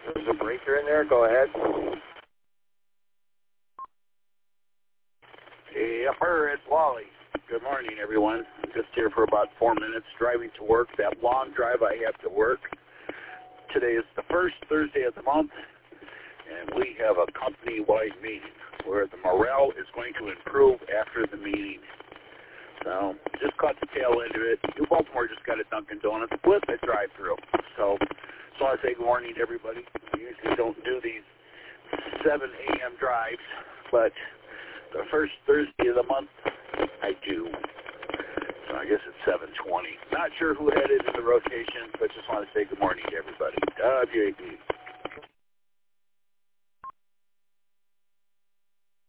There's a breaker in there. Go ahead. Hey, upper, it's Wally. Good morning, everyone. I'm just here for about 4 minutes driving to work, that long drive I have to work. Today is the first Thursday of the month, and we have a company-wide meeting where the morale is going to improve after the meeting. So, just caught the tail end of it. New Baltimore just got a Dunkin' Donuts with a drive-thru. So, just want to say good morning to everybody. We usually don't do these 7 a.m. drives, but the first Thursday of the month, I do. So I guess it's 7:20. Not sure who had it in the rotation, but just want to say good morning to everybody. WAP.